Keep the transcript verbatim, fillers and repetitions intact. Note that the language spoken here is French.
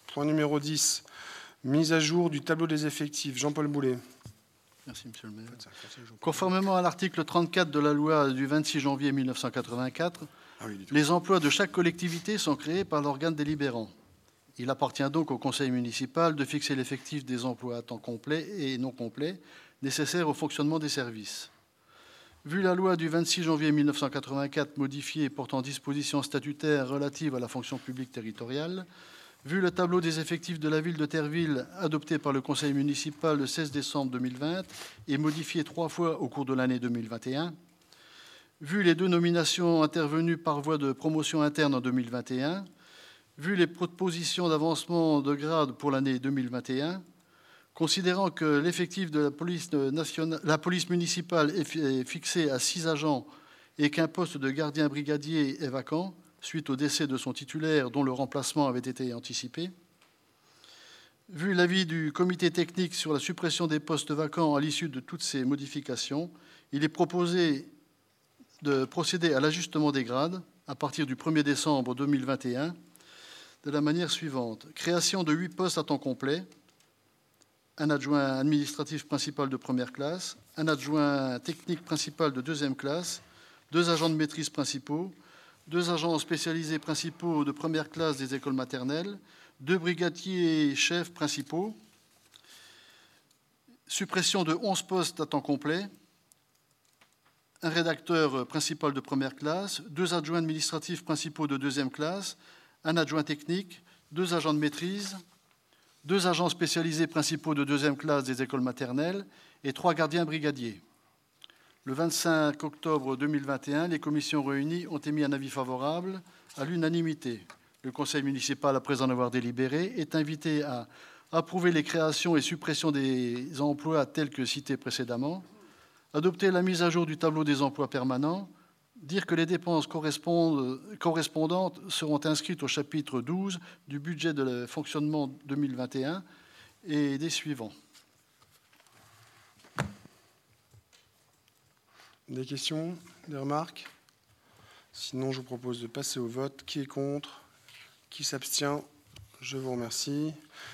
Point numéro dix, mise à jour du tableau des effectifs. Jean-Paul Boulet. Merci, Monsieur le maire. Conformément à l'article trente-quatre de la loi du vingt-six janvier mille neuf cent quatre-vingt-quatre, ah oui, les emplois de chaque collectivité sont créés par l'organe délibérant. Il appartient donc au conseil municipal de fixer l'effectif des emplois à temps complet et non complet nécessaires au fonctionnement des services. Vu la loi du vingt-six janvier mille neuf cent quatre-vingt-quatre modifiée et portant dispositions statutaires relatives à la fonction publique territoriale, vu le tableau des effectifs de la ville de Terreville adopté par le conseil municipal le seize décembre deux mille vingt et modifié trois fois au cours de l'année deux mille vingt et un, vu les deux nominations intervenues par voie de promotion interne en deux mille vingt et un, vu les propositions d'avancement de grade pour l'année deux mille vingt et un, considérant que l'effectif de la police, nationale, la police municipale est fixé à six agents et qu'un poste de gardien brigadier est vacant, suite au décès de son titulaire dont le remplacement avait été anticipé. Vu l'avis du comité technique sur la suppression des postes vacants à l'issue de toutes ces modifications, il est proposé de procéder à l'ajustement des grades à partir du premier décembre deux mille vingt et un de la manière suivante. Création de huit postes à temps complet, un adjoint administratif principal de première classe, un adjoint technique principal de deuxième classe, deux agents de maîtrise principaux, deux agents spécialisés principaux de première classe des écoles maternelles, deux brigadiers chefs principaux, suppression de onze postes à temps complet, un rédacteur principal de première classe, deux adjoints administratifs principaux de deuxième classe, un adjoint technique, deux agents de maîtrise, deux agents spécialisés principaux de deuxième classe des écoles maternelles et trois gardiens brigadiers. Le vingt-cinq octobre deux mille vingt et un, les commissions réunies ont émis un avis favorable à l'unanimité. Le conseil municipal, après en avoir délibéré, est invité à approuver les créations et suppressions des emplois tels que cités précédemment, adopter la mise à jour du tableau des emplois permanents, dire que les dépenses correspondantes seront inscrites au chapitre douze du budget de fonctionnement deux mille vingt et un et des suivants. Des questions, des remarques? Sinon, je vous propose de passer au vote. Qui est contre? Qui s'abstient? Je vous remercie.